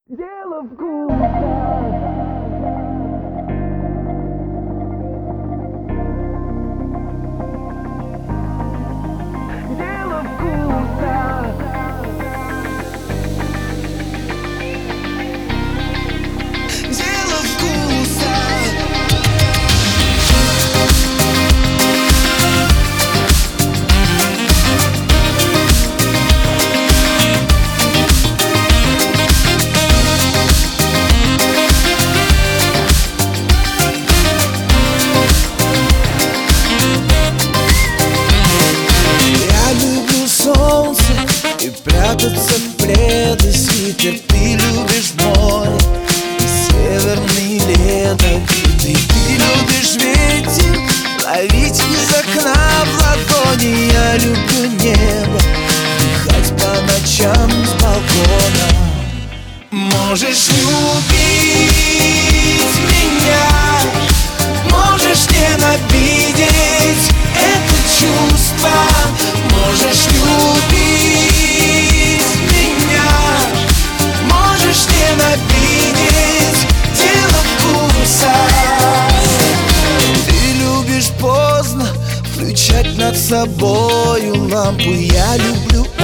Дело вкуса. Дело вкуса. Дело вкуса. Я люблю солнце и прятаться в плед и свитер. Ты любишь море и северный ледовитый. Ты любишь ветер, ловить из окна в ладони. Я люблю небо, дыхать по ночам с балкона. Можешь любить меня, можешь ненавидеть это чувство. Можешь любить меня, можешь ненавидеть. Дело вкуса. Ты любишь поздно включать над собою лампу. Я люблю